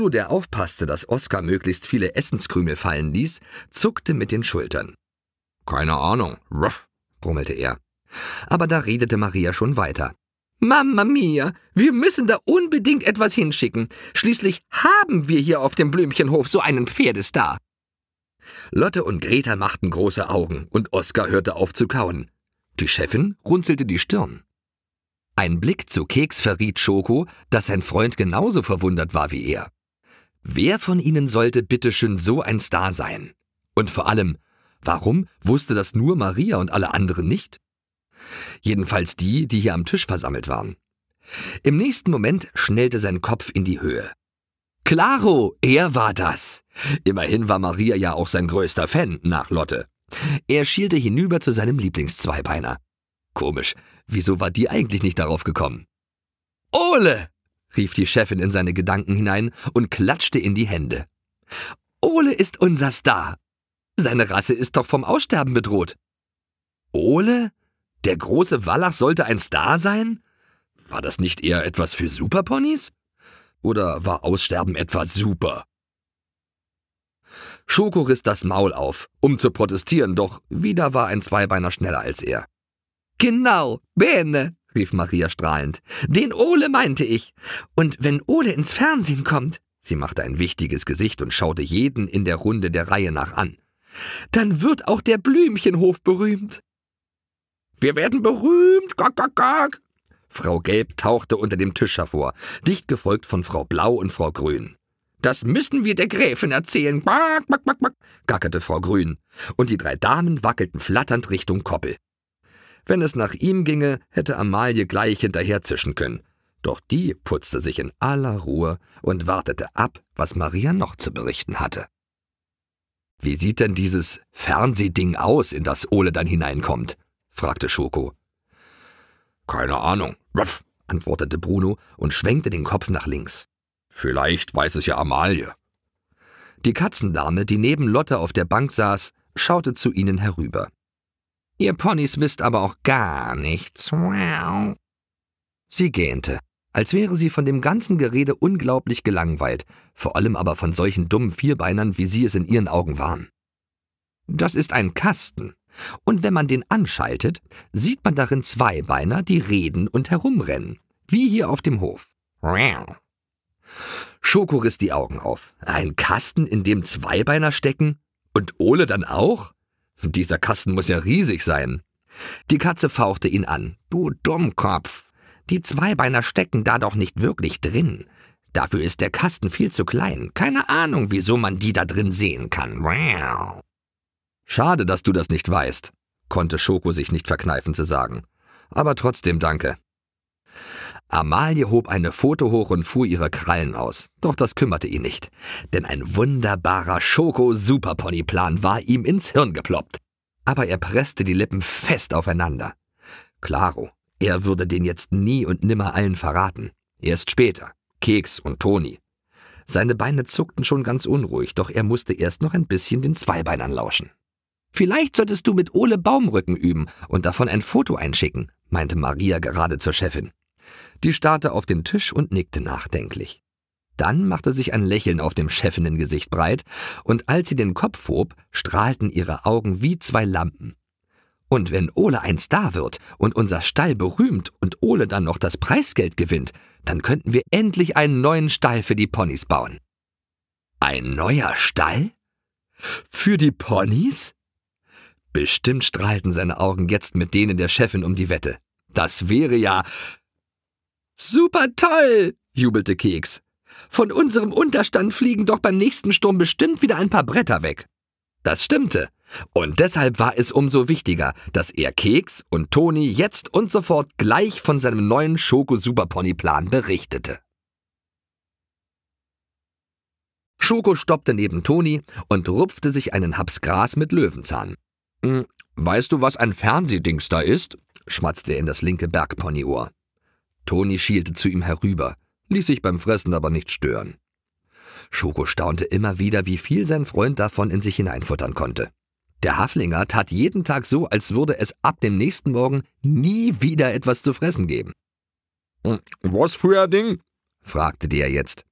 Bruno, der aufpasste, dass Oskar möglichst viele Essenskrümel fallen ließ, zuckte mit den Schultern. »Keine Ahnung, ruff«, brummelte er. Aber da redete Maria schon weiter. »Mamma mia, wir müssen da unbedingt etwas hinschicken. Schließlich haben wir hier auf dem Blümchenhof so einen Pferdestar.« Lotte und Greta machten große Augen und Oskar hörte auf zu kauen. Die Chefin runzelte die Stirn. Ein Blick zu Keks verriet Schoko, dass sein Freund genauso verwundert war wie er. Wer von ihnen sollte bitteschön so ein Star sein? Und vor allem, warum wusste das nur Maria und alle anderen nicht? Jedenfalls die, die hier am Tisch versammelt waren. Im nächsten Moment schnellte sein Kopf in die Höhe. Klaro, er war das. Immerhin war Maria ja auch sein größter Fan, nach Lotte. Er schielte hinüber zu seinem Lieblingszweibeiner. Komisch, wieso war die eigentlich nicht darauf gekommen? »Ole!« rief die Chefin in seine Gedanken hinein und klatschte in die Hände. »Ole ist unser Star. Seine Rasse ist doch vom Aussterben bedroht.« »Ole? Der große Wallach sollte ein Star sein? War das nicht eher etwas für Superponys? Oder war Aussterben etwa super?« Schoko riss das Maul auf, um zu protestieren, doch wieder war ein Zweibeiner schneller als er. »Genau, bene«, rief Maria strahlend. »Den Ole meinte ich. Und wenn Ole ins Fernsehen kommt«, sie machte ein wichtiges Gesicht und schaute jeden in der Runde der Reihe nach an, »dann wird auch der Blümchenhof berühmt.« »Wir werden berühmt, gak, gak, gak.« Frau Gelb tauchte unter dem Tisch hervor, dicht gefolgt von Frau Blau und Frau Grün. »Das müssen wir der Gräfin erzählen«, quack, quack, quack, quack, gackerte Frau Grün, und die 3 Damen wackelten flatternd Richtung Koppel. Wenn es nach ihm ginge, hätte Amalie gleich hinterher zischen können. Doch die putzte sich in aller Ruhe und wartete ab, was Maria noch zu berichten hatte. »Wie sieht denn dieses Fernsehding aus, in das Ole dann hineinkommt?« fragte Schoko. »Keine Ahnung«, ruff, antwortete Bruno und schwenkte den Kopf nach links. »Vielleicht weiß es ja Amalie.« Die Katzendame, die neben Lotte auf der Bank saß, schaute zu ihnen herüber. »Ihr Ponys wisst aber auch gar nichts.« Sie gähnte, als wäre sie von dem ganzen Gerede unglaublich gelangweilt, vor allem aber von solchen dummen Vierbeinern, wie sie es in ihren Augen waren. »Das ist ein Kasten, und wenn man den anschaltet, sieht man darin Zweibeiner, die reden und herumrennen, wie hier auf dem Hof.« Schoko riss die Augen auf. Ein Kasten, in dem Zweibeiner stecken? Und Ole dann auch? Dieser Kasten muss ja riesig sein. Die Katze fauchte ihn an. »Du Dummkopf, die Zweibeiner stecken da doch nicht wirklich drin. Dafür ist der Kasten viel zu klein. Keine Ahnung, wieso man die da drin sehen kann.« »Schade, dass du das nicht weißt«, konnte Schoko sich nicht verkneifen zu sagen. »Aber trotzdem danke.« Amalie hob eine Pfote hoch und fuhr ihre Krallen aus. Doch das kümmerte ihn nicht, denn ein wunderbarer Schoko-Superpony-Plan war ihm ins Hirn geploppt. Aber er presste die Lippen fest aufeinander. Klaro, er würde den jetzt nie und nimmer allen verraten. Erst später, Keks und Toni. Seine Beine zuckten schon ganz unruhig, doch er musste erst noch ein bisschen den Zweibeinern lauschen. »Vielleicht solltest du mit Ole Baumrücken üben und davon ein Foto einschicken«, meinte Maria gerade zur Chefin. Die starrte auf den Tisch und nickte nachdenklich. Dann machte sich ein Lächeln auf dem Chefinnengesicht breit, und als sie den Kopf hob, strahlten ihre Augen wie 2 Lampen. »Und wenn Ole ein Star wird und unser Stall berühmt und Ole dann noch das Preisgeld gewinnt, dann könnten wir endlich einen neuen Stall für die Ponys bauen.« »Ein neuer Stall? Für die Ponys?« Bestimmt strahlten seine Augen jetzt mit denen der Chefin um die Wette. Das wäre ja »Super toll«, jubelte Keks. »Von unserem Unterstand fliegen doch beim nächsten Sturm bestimmt wieder ein paar Bretter weg.« Das stimmte. Und deshalb war es umso wichtiger, dass er Keks und Toni jetzt und sofort gleich von seinem neuen Schoko-Superpony-Plan berichtete. Schoko stoppte neben Toni und rupfte sich einen Haps Gras mit Löwenzahn. »Weißt du, was ein Fernsehdings da ist?« schmatzte er in das linke Bergponyohr. Toni schielte zu ihm herüber, ließ sich beim Fressen aber nicht stören. Schoko staunte immer wieder, wie viel sein Freund davon in sich hineinfuttern konnte. Der Haflinger tat jeden Tag so, als würde es ab dem nächsten Morgen nie wieder etwas zu fressen geben. »Was für ein Ding?« fragte der jetzt.